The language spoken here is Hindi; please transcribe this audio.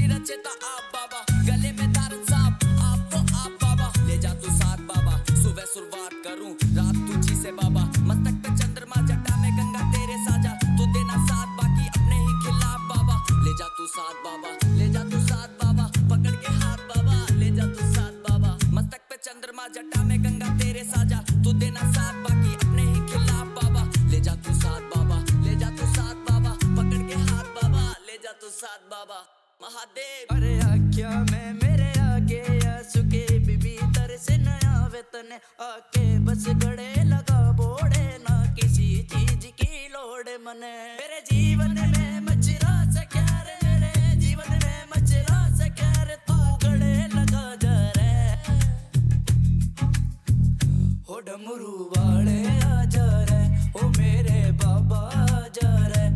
रचेता आप बाबा, गले में धारन सांप आप तो आप बाबा, ले जा तू साथ बाबा, सुबह शुरुआत करूं रात तुझी से बाबा, मस्तक पे चंद्रमा जटा में गंगा तेरे साजा, तू देना साथ बाकी अपने ही खिलाफ बाबा, ले जा तू साथ बाबा, ले जा तू साथ बाबा, पकड़ के हाथ बाबा, ले जा तू साथ बाबा, मस्तक पे चंद्रमा जटा में गंगा तेरे साजा, तू देना साथ बाकी अपने ही खिलाफ बाबा, ले जा तू साथ बाबा, ले जा तू साथ बाबा, पकड़ के हाथ बाबा, ले जा तू साथ बाबा, महादेव। अरे आख्या में मेरे आगे आंसू के बीबी तर से नया वेतन आके बस गड़े लगा बोड़े, ना किसी चीज की लोड़ मने, मेरे जीवन में मचरा सा क्या रे, मेरे जीवन में मचरा सा क्या रे, तू गड़े लगा जा रे, हो डमरू वाले आ जा रे, ओ मेरे बाबा आ जा रे।